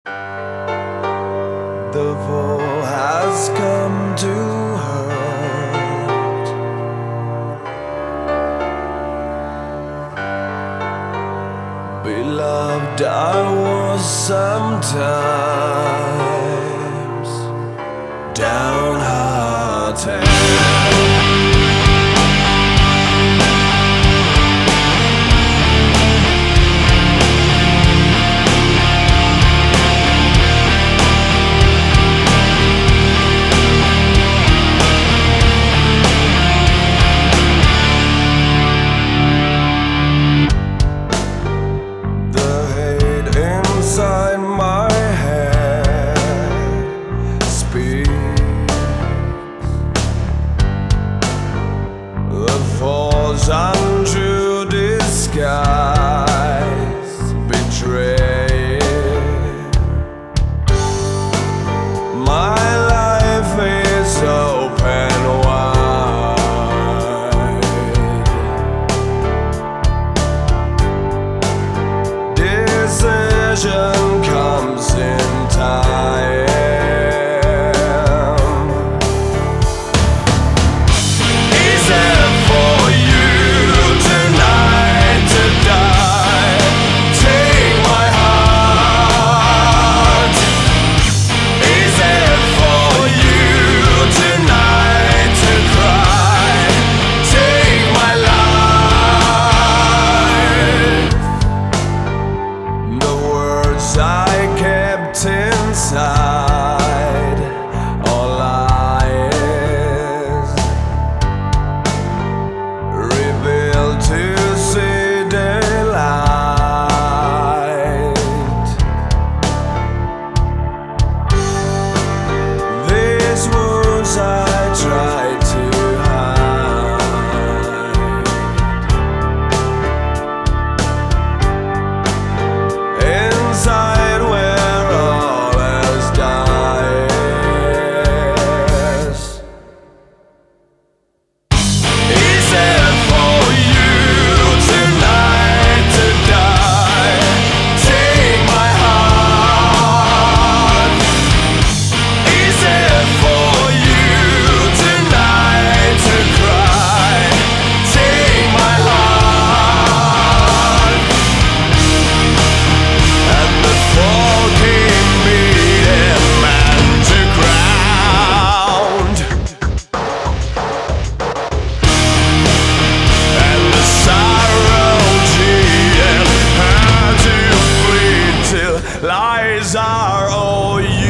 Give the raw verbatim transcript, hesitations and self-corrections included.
The fall has come to hurt. Beloved, I was sometimes downhearted. Inside my head speaks. The false untrue disguise betray. My life is open wide. Decision comes in time. Is it for you tonight to die? Take my heart. Is it for you tonight to cry? Take my life. The words I kept inside all lies, revealed to see daylight. These wounds I tried to hide. Inside where all else dies. Is it for you tonight to die? Take my heart. Is it for you tonight to cry? Take my heart. And the fall came beating man to ground. And the sorrow cheated her to flee till lies are all you.